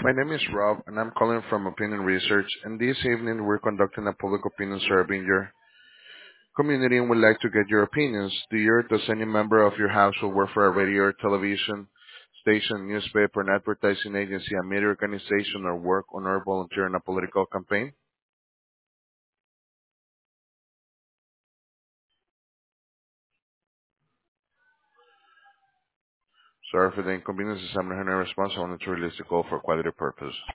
My name is Rob, and I'm calling from Opinion Research, and this evening we're conducting a public opinion survey in your community and would like to get your opinions. Does any member of your household work for a radio or television station, newspaper, an advertising agency, a media organization, or work on or volunteer in a political campaign? Sorry for the inconvenience. As I'm not hearing a response, I wanted to release the call for quality purpose.